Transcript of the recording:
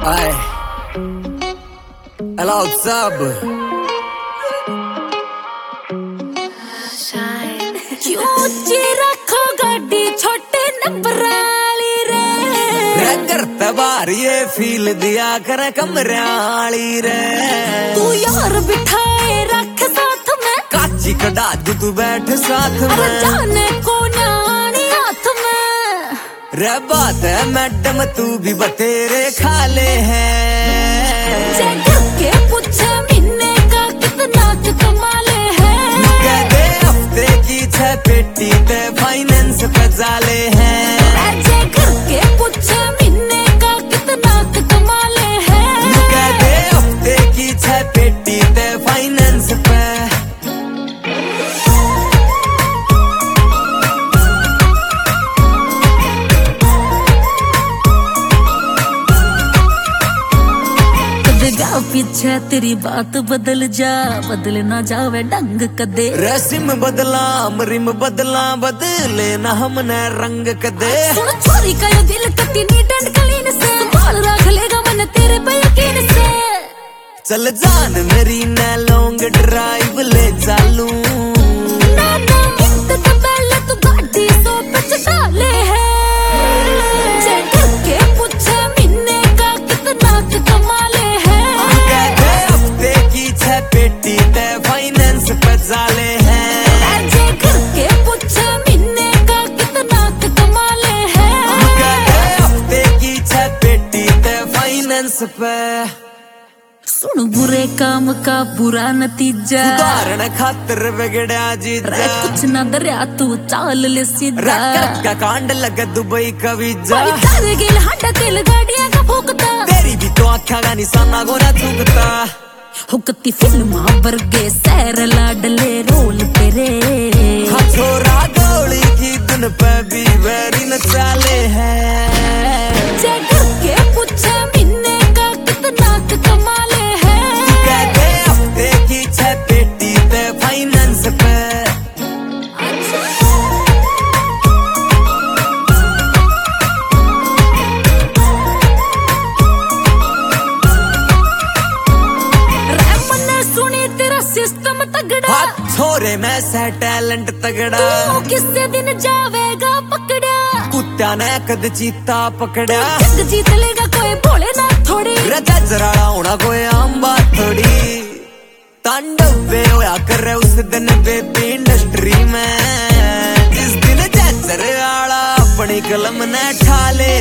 Ay, allow sub. ऊंची रखो गाड़ी छोटे नंबर वाली रे करता बार ये फील दिया कर कमराली रे। तू यार बिठाए रख साथ में काची कड़ा तू बैठ साथ में जाने को नानी हाथ में रे बात है मैडम तू भी बतेरे खाले हैं के पूछे महीने का कितना कमाले है कहते हफ्ते की 6 पेटी ते फाइनेंस पे जाले हैं के पूछे महीने का कितना कमाले है कहते हफ्ते की 6 पेटी ते फाइनेंस पे पीछे तेरी बात बदल जा बदल ना जावे ढंग कदे रस्म बदला रिम बदला बदले ना हमने रंग कदे सुन छोरी का ये दिल कटी नीट एंड क्लीन से संभाल रख लेगा मन तेरे पे यकीन से चल जान मेरी न लॉन्ग ड्राइव ले चालू ना मिनट तो पहले तू गाड़ी सो पे चले है चेक के पूछे महीने का कितना कमाले है पेटी ते फाइनेंस पे जाले हैं के पूछे महीने का कितना कमाले है हफ्ते की 6 पेटी ते फाइनेंस पे सुन बुरे काम का बुरा नतीजा उदाहरण खातर बिगड़ा जीजा कुछ न दरिया तू चाल ले सीधा का कांड लगा दुबई का वीजा हड्डा तेल गाड़ियां का फूकता तेरी भी तो आँखा का निशाना गोना चूकता हुकती फिल्मा वर्गे सैर लाडले रोल तेरे छोरा गोली की धुन पे भी वेरी न चाले हैं के पूछे महीने का कितना कमाले है कहते हफ्ते की 6 पेटी ते फाइनेंस पे सिस्टम तगड़ा छोरे में से टैलेंट तगड़ा तू किसी दिन जावेगा पकड़ा कुत्ता ने कद चीता पकड़ा जग जीत लेगा कोई भोले ना थोड़ी रजा जराड़ा होना कोई आम बात थोड़ी तांडव पे होया कर उस दिन बेबी इंडस्ट्री में जिस दिन जैसर आला अपनी कलम ने ठाले